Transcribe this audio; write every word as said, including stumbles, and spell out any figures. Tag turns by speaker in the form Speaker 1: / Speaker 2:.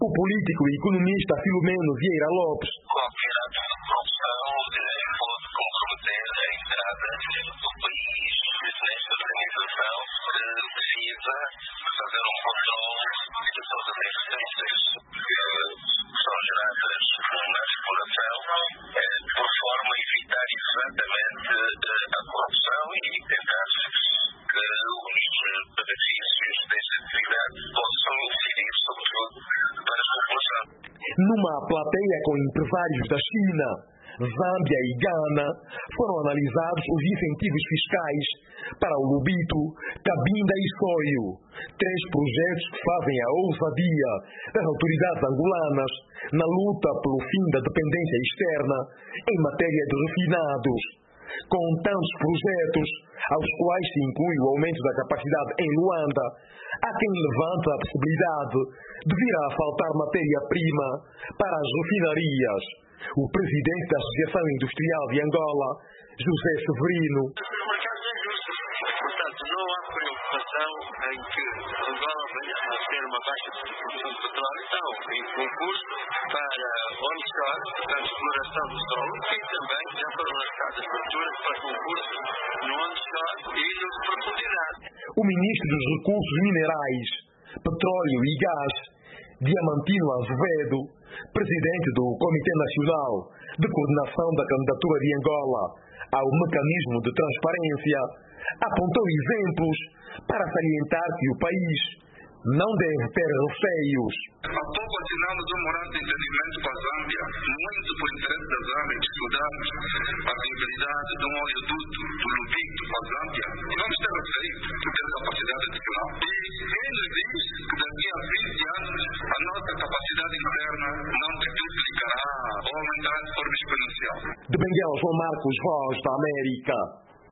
Speaker 1: O político e economista Filomeno Vieira Lopes.
Speaker 2: Qualquer ato de corrupção pode comprometer a entrada do país nesta organização, precisa fazer um controle de todas as existências que são geradas na exploração, por forma a evitar exatamente a corrupção e tentar que os benefícios desta atividade possam incidir, sobretudo, para a população.
Speaker 1: Numa plateia com empresários da China, Zâmbia e Gana, foram analisados os incentivos fiscais para o Lubito, Cabinda e Soio, três projetos que fazem a ousadia das autoridades angolanas na luta pelo fim da dependência externa em matéria de refinados. Com tantos projetos, aos quais se inclui o aumento da capacidade em Luanda, há quem levanta a possibilidade de vir a faltar matéria-prima para as refinarias. O presidente da Associação Industrial de Angola, José Severino.
Speaker 3: O mercado é justo, portanto não há preocupação em que Angola venha a ter uma baixa de produção de petróleo, então em concurso para onshore, portanto exploração do solo, e também já foram lançadas estruturas para concurso no onshore e no de profundidade.
Speaker 1: O ministro dos Recursos Minerais, Petróleo e Gás, Diamantino Azevedo, presidente do Comitê Nacional de Coordenação da Candidatura de Angola ao Mecanismo de Transparência, apontou exemplos para salientar que o país não deve ter receios.
Speaker 4: Há pouco assinamos um memorando de entendimento com a Zâmbia, muito por interesse da Zâmbia, de estudarmos a viabilidade de um oleoduto do Lubito para a Zâmbia. E vamos ter receio de ter capacidade adicional. E quem nos diz que daqui a vinte anos a nossa capacidade interna não se duplicará ou aumentará de forma exponencial.
Speaker 1: De Benguela, João Marcos, Voz da América.